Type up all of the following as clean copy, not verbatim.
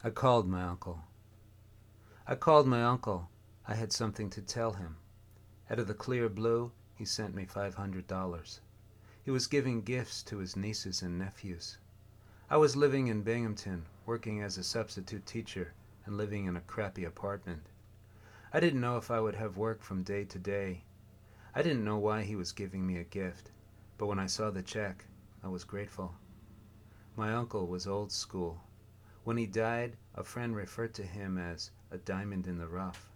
I called my uncle. I called my uncle. I had something to tell him. Out of the clear blue, he sent me $500. He was giving gifts to his nieces and nephews. I was living in Binghamton, working as a substitute teacher and living in a crappy apartment. I didn't know if I would have work from day to day. I didn't know why he was giving me a gift, but when I saw the check, I was grateful. My uncle was old school. When he died, a friend referred to him as a diamond in the rough.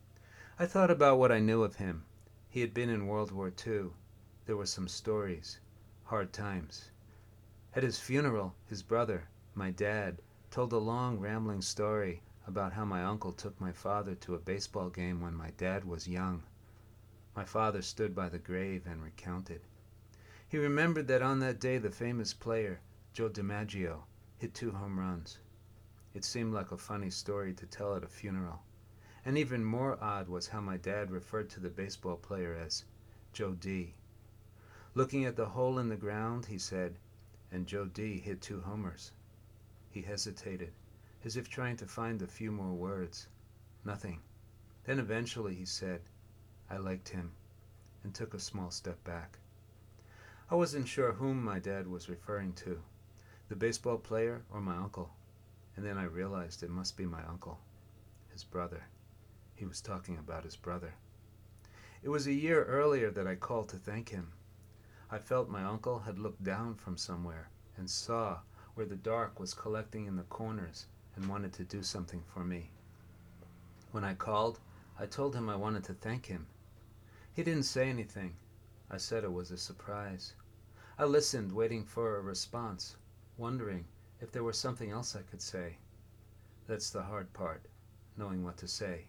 I thought about what I knew of him. He had been in World War II. There were some stories, hard times. At his funeral, his brother, my dad, told a long, rambling story about how my uncle took my father to a baseball game when my dad was young. My father stood by the grave and recounted. He remembered that on that day the famous player, Joe DiMaggio, hit 2 home runs. It seemed like a funny story to tell at a funeral. And even more odd was how my dad referred to the baseball player as Joe D. Looking at the hole in the ground, he said, and Joe D hit 2 homers. He hesitated, as if trying to find a few more words. Nothing. Then eventually he said, I liked him, and took a small step back. I wasn't sure whom my dad was referring to, the baseball player or my uncle, and then I realized it must be my uncle, his brother. He was talking about his brother. It was a year earlier that I called to thank him. I felt my uncle had looked down from somewhere and saw where the dark was collecting in the corners and wanted to do something for me. When I called, I told him I wanted to thank him. He didn't say anything. I said it was a surprise. I listened, waiting for a response, wondering if there was something else I could say. That's the hard part, knowing what to say.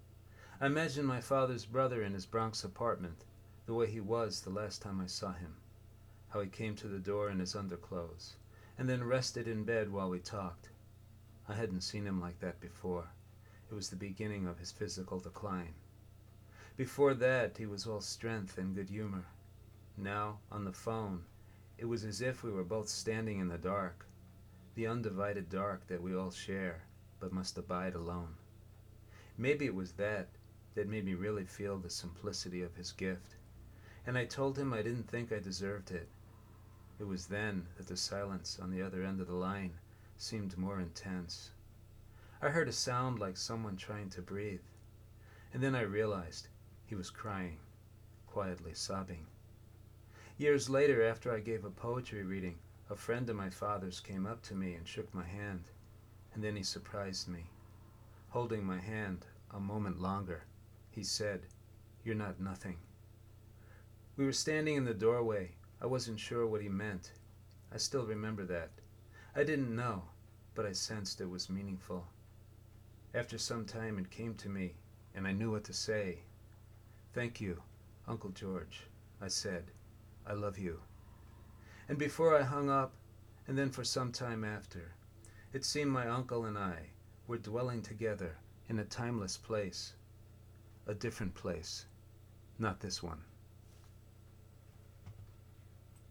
I imagined my father's brother in his Bronx apartment, the way he was the last time I saw him, how he came to the door in his underclothes, and then rested in bed while we talked. I hadn't seen him like that before. It was the beginning of his physical decline. Before that, he was all strength and good humor. Now, on the phone, it was as if we were both standing in the dark, the undivided dark that we all share, but must abide alone. Maybe it was that made me really feel the simplicity of his gift, and I told him I didn't think I deserved it. It was then that the silence on the other end of the line seemed more intense. I heard a sound like someone trying to breathe, and then I realized he was crying, quietly sobbing. Years later, after I gave a poetry reading, a friend of my father's came up to me and shook my hand, and then he surprised me. Holding my hand a moment longer, he said, "You're not nothing." We were standing in the doorway. I wasn't sure what he meant. I still remember that. I didn't know, but I sensed it was meaningful. After some time it came to me, and I knew what to say. "Thank you, Uncle George," I said. "I love you." And before I hung up, and then for some time after, it seemed my uncle and I were dwelling together in a timeless place. A different place, not this one.